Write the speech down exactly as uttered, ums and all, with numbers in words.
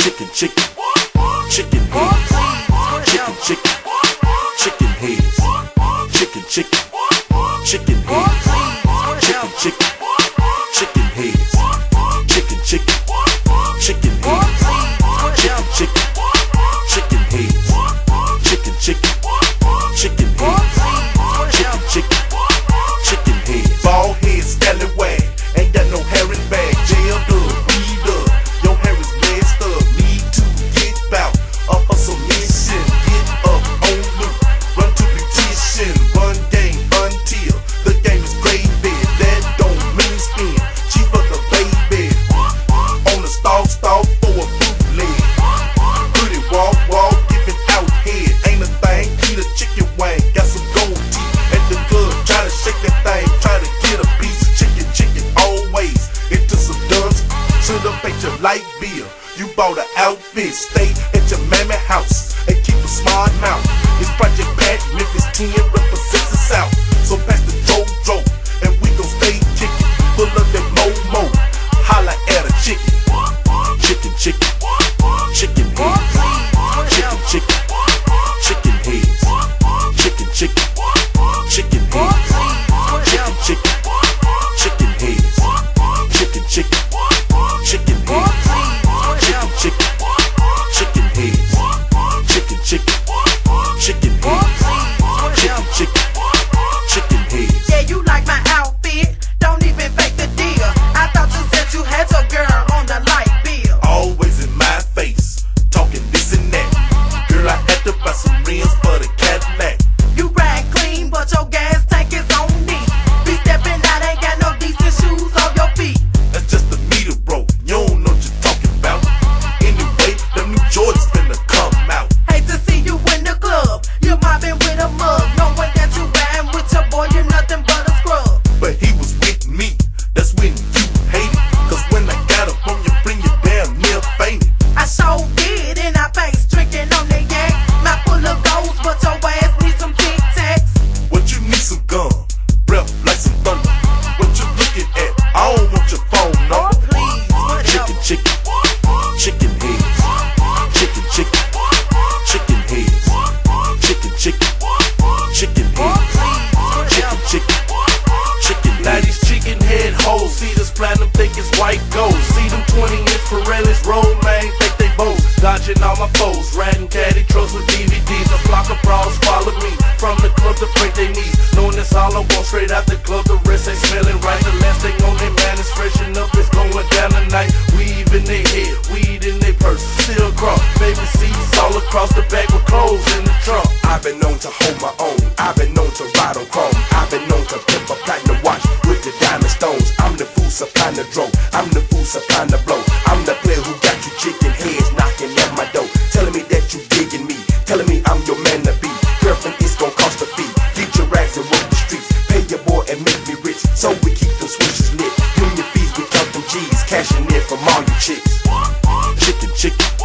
chicken, chicken, chicken heads, chicken, chicken, chicken heads, chicken, chicken, chicken heads, chicken, chicken, chicken heads, chicken, chicken, chicken heads, chicken, chicken, chicken heads, chicken, chicken, chicken heads, chicken, chicken, chicken heads. Bald head, scallywag, ain't got no hair in bag. Jailed up, beat up, your hair is messed up. Need to get bout a hustle mission. Get up on loop, run to petition. Run game until the game is gravy. That don't mean spin, chief of the baby. On the stalk, stalk for a bootleg. Put it walk, walk, giving out head. Ain't a thing, eat a chicken wing. Got some gold teeth at the club, try to shake that thing, try to get a piece of chicken, chicken always into some duns. Should've paid your light bill. You bought an outfit, stay at your mammy house and keep a smart mouth. It's Project Pat, Memphis ten represents the South. So pass the Jojo and we gon' stay kicking. Full of that mo-mo, holla at a chicken. Chicken, chicken, chicken heads, chicken, chicken, chicken heads, chicken, chicken, chicken heads, chicken, chicken, chicken heads, chicken, chicken, chicken heads, chicken, chicken, chicken heads, chicken, chicken, chicken heads, chicken, chicken, chicken heads. Yeah, you like my outfit? Don't even fake the deal. I thought you said you had your girl on the light bill. Always in my face, talking this and that. Girl, I had to buy some rims for the Cadillac. You ride clean, but your gas tank is on me. Be stepping out, ain't got no decent shoes on your feet. That's just the meter, bro. You don't know what you're talking about. Anyway, them new Jordans finna come out. Hate to see you in the club. You're mobbing with a mug. Knowing that you riding with your boy, you're nothing but a scrub. But he was with me, that's when you hated. Cause when I got up on you, bring you damn near fainted. I sure did in our face, drinking on the yak. Not full of goals, but your ass needs some Tic Tacs. What you need some gum, breath like some thunder. What you looking at? I don't want your phone Oh, number. please, what Chicken, else? chicken, chicken heads, chicken, chicken, chicken heads, chicken, chicken, chicken Oh, heads, please, what chicken, else? chicken, chicken Now heads. these chicken head hoes, see this platinum think it's white gold. See them twenty inch Pirellis roll, man, think they bows. Dodging all my foes, riding caddy trucks with D V Ds. A flock of bras follow me from the club to break their knees. Knowing that's all I want, straight out the club, the rest ain't smelling right. The last thing on their man is freshen up, it's going down tonight. Weave in their head, weed in their purse, still cross. Baby seats all across the back with clothes in the trunk. I've been known to hold my own, I've been known to ride on chrome. I've been known to pimp a platinum watch with the diamond stones. I'm the fool supplying the dro, I'm the fool supplying the blow. I'm the player who got you chicken heads knocking at my door. Telling me that you digging me, telling me I'm your man to be. Girlfriend, it's gon' cost a fee. Get your rags and work the streets, pay your boy and make me rich. So we keep them switches lit, pay your fees, we count them G's, cashing in from all you chicks. Chicken, chicken,